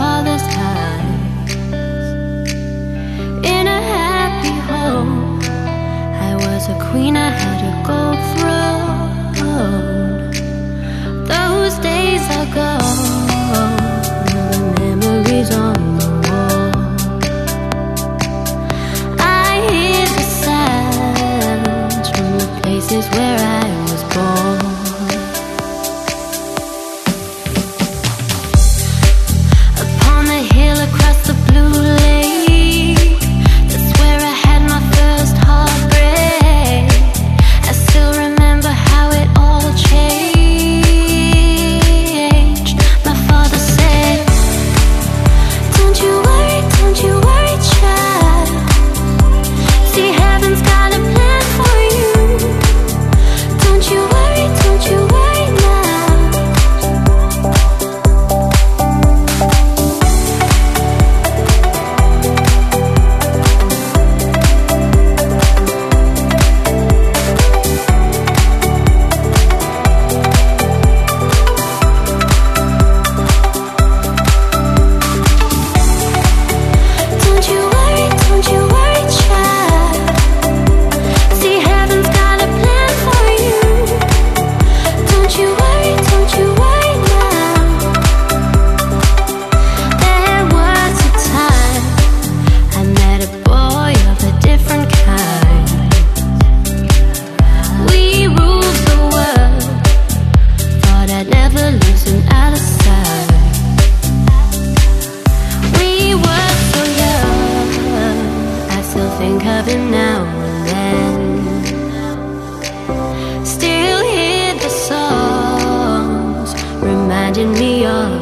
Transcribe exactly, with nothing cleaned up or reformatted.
father's eyes. In a happy home, I was a queen, I had a gold throne. Those days are gone, the memories on the wall. I hear the sounds from the places where I was born. Think of him now and then. Still hear the songs reminding me of